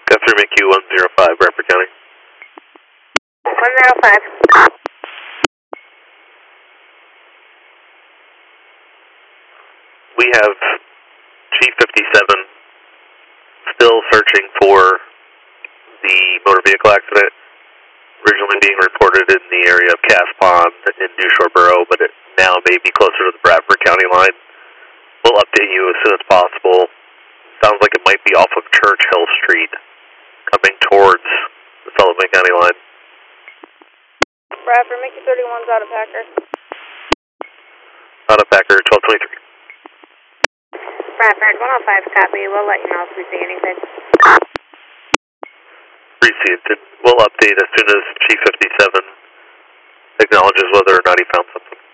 Guthrie McHugh 105, Bradford County. 105. We have Chief 57 still searching for the motor vehicle accident, originally being reported in the area of Cass Pond in New Shore Borough, but it now may be closer to the Bradford County line. We'll update you as soon as possible. Sounds like it might be off of Churchill Street, coming towards the Sullivan County line. Bradford, Mickey 31's out of Packer. Out of Packer, 1223. Bradford, 105, copy. We'll let you know if we see anything. Received. We'll update as soon as Chief 57 acknowledges whether or not he found something.